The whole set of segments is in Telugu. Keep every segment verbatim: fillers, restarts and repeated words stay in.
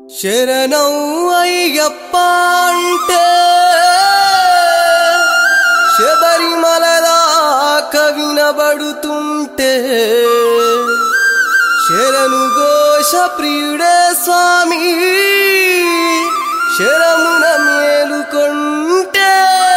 శరణం అయ్యప్ప అంటే శబరిమల దాకా వినబడుతుంటే శరణు ఘోష ప్రియుడే స్వామి శరమున మేలుకొంటే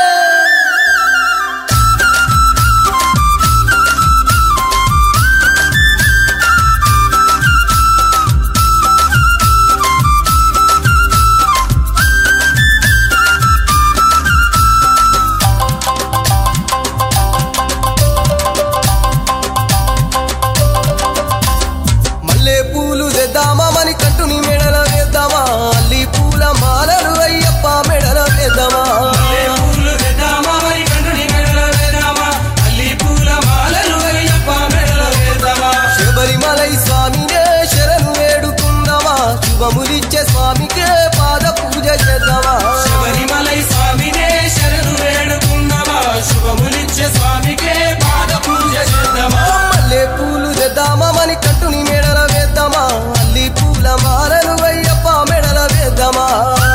పూలు తెద్దామా మని కట్టుని మెడల వేద్దామా అల్లి పూల మాలలు అయ్యప్ప మెడల వేద్దామా పూలు వేద్దామా మరి కంటుని మెడల వేద్దామా అల్లి పూల మాలలు అయ్యప్ప మెడల వేద్దామా శబరిమలై స్వామినే శరణు వేడుకుందామా శుభములిచ్చే స్వామికే పాద పూజ చేద్దామా శబరిమలై స్వామినే శరణు వేడుకుందామా శుభములిచ్చే స్వామికే పాద పూజ చేద్దామా మల్లె పూలు తెద్దామా మని కట్టుని మెడల వేద్దామా అల్లి పూల మాలలు అయ్యప్ప మెడల వేద్దామా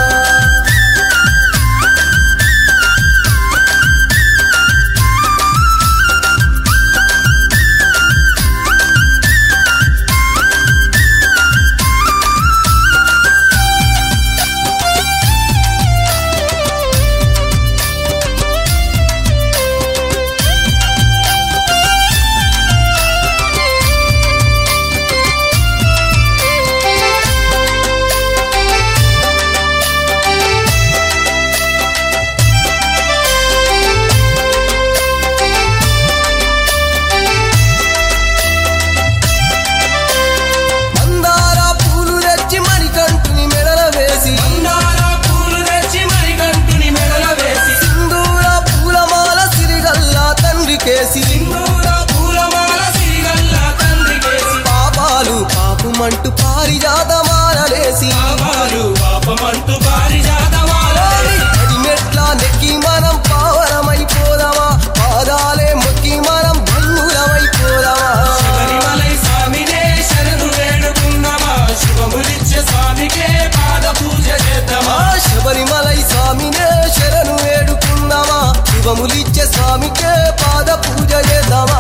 మందార పూలు తెచ్చి మరి కంటుని మెడల వేసి మందార పూలు తెచ్చి మరి కంటుని మెడల వేసి సింధూర పూలమాల సిరిగల్లా తండ్రికేసి సింధూర పూలమాల సిరిగల్ల తండ్రికేసి పాపాలు పాపమంటూ పారిజాతమాలలేసి పాపాలు పాపమంటూ పారిజాతమాల పది మెట్ల నెక్కి మనం పావనమైపోదామా పాదాలే మొక్కి మనం ధన్యులమైపోదామా శబరిమలై స్వామినే శరణు వేడుకుందామా శుభములిచ్చే స్వామికే పాద పూజ చేద్దామా ఆ శబరిమలై స్వామినే శరణు వేడుకుందామా శుభములిచ్చే స్వామికే పాద పూజ చేద్దామా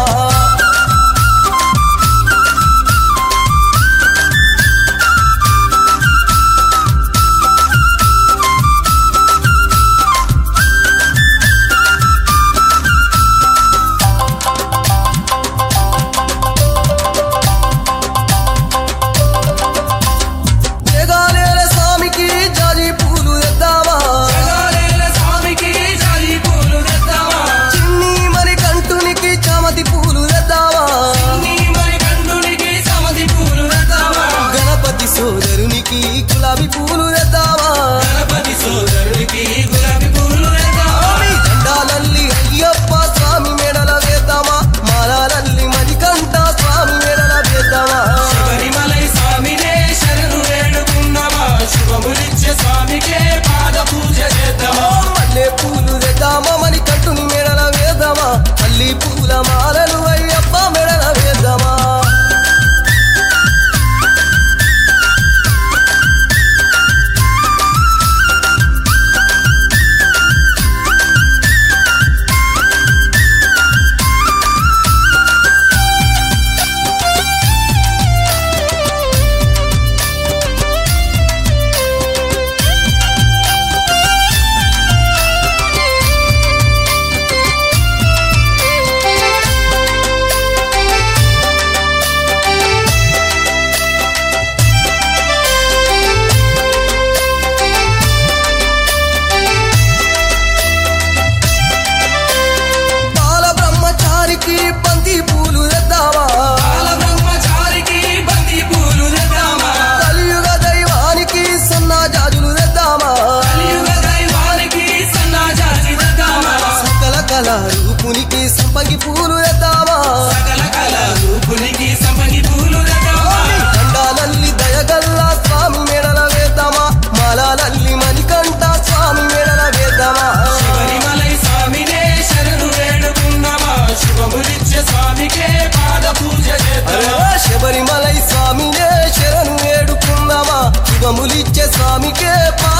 జగాలేల స్వామికి జాజి పూలు తెద్దామా జగాలేల స్వామికి జాజి పూలు తెద్దామా చిన్ని మరి కంటునికి చామతి పూలు తెద్దామా నీ మరి కంటునికి సమది పూలు తెద్దామా గణపతి సోదరునికి గులాబీ పూలు తెద్దామా గణపతి సోదరుడికి గులాబీ పూలు తెద్దామా స్వామి దండాలల్లి అయ్యప్ప స్వామి మెడల వేద్దామా మాలాలల్లి మణికంఠ స్వామి మెడల వేద్దామా శబరిమలై స్వామినే శరణు వేడుకుందామా శుభములిచ్చే స్వామికే పాద పూజ చేద్దామా మల్లె పూలు తెద్దామా మని కట్టుని మెడల వేద్దామా అల్లి పూల మాలలు అయ్యప్ప మెడల వేద్దామా స్వామికే పా